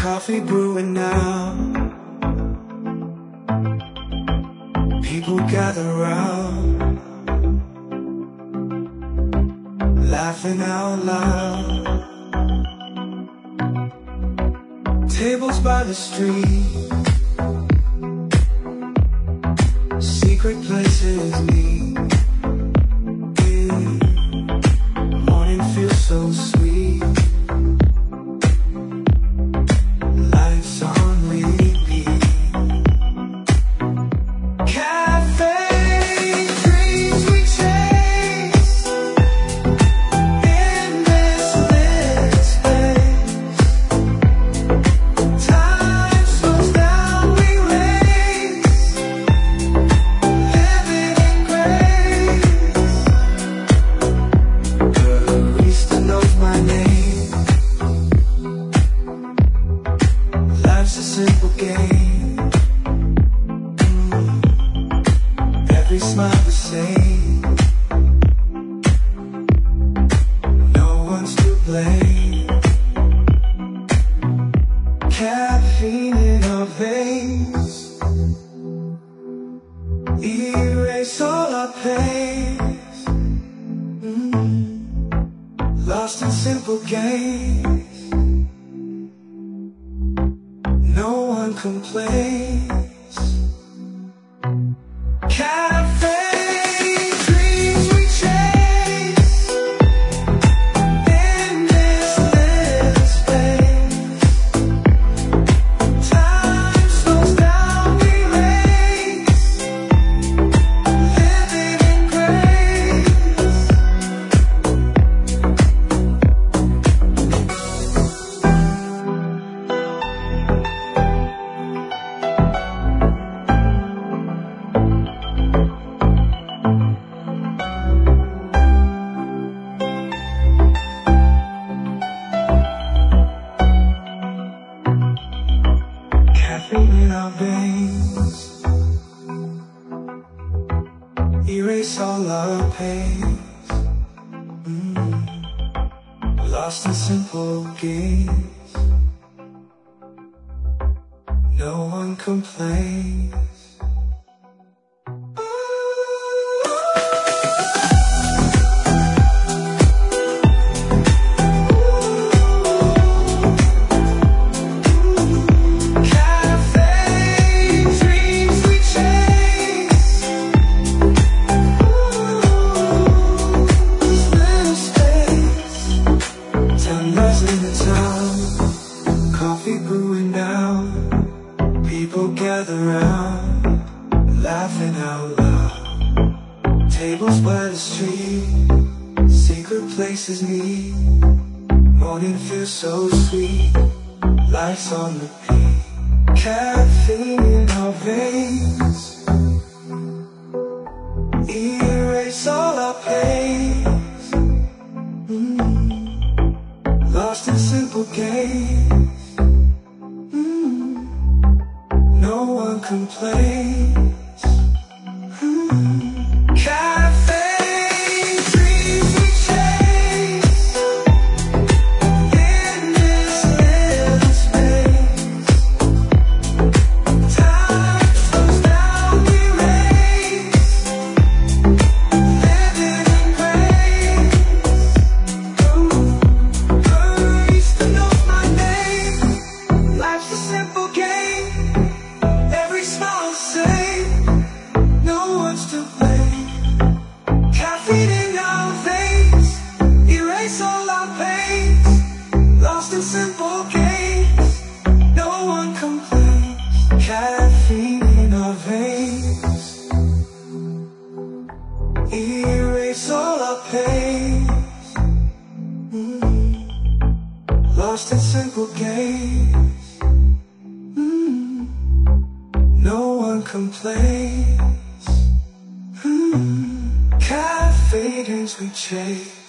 Coffee brewing now, people gather round, laughing out loud. Tables by the street, secret places meet. Morning feels so sweet. Life's on repeat. Cafe dreams we chase in this lit space. Time slows down, we race, living in grace. Barista knows my name. Life's a simple game. Every smile the same. No one's to blame. Caffeine in our veins, erase all our pains. Lost in simple games. No one complains. Cafe dreams we chase in this lit space. Time slows down, we race, living in grace. Caffeine in our veins, erase all our pains. Lost in simple games. No one complains. Coffee brewing down, people gather round, laughing out loud. Tables by the street, secret places meet. Morning feels so sweet, life's on repeat. Caffeine in our veins, erase all our pains. Lost in simple games. No one complains. Cafe dreams we chase in this little space. Time slows down, we race, living in grace. Barista knows my name. Life's a simple game. Every smile the same. No one's to blame. Caffeine in our veins, erase all our pains. Lost in simple games. No one complains. Caffeine in our veins, erase all our pains. Lost in simple games. No one complains. Cafe dreams we chase.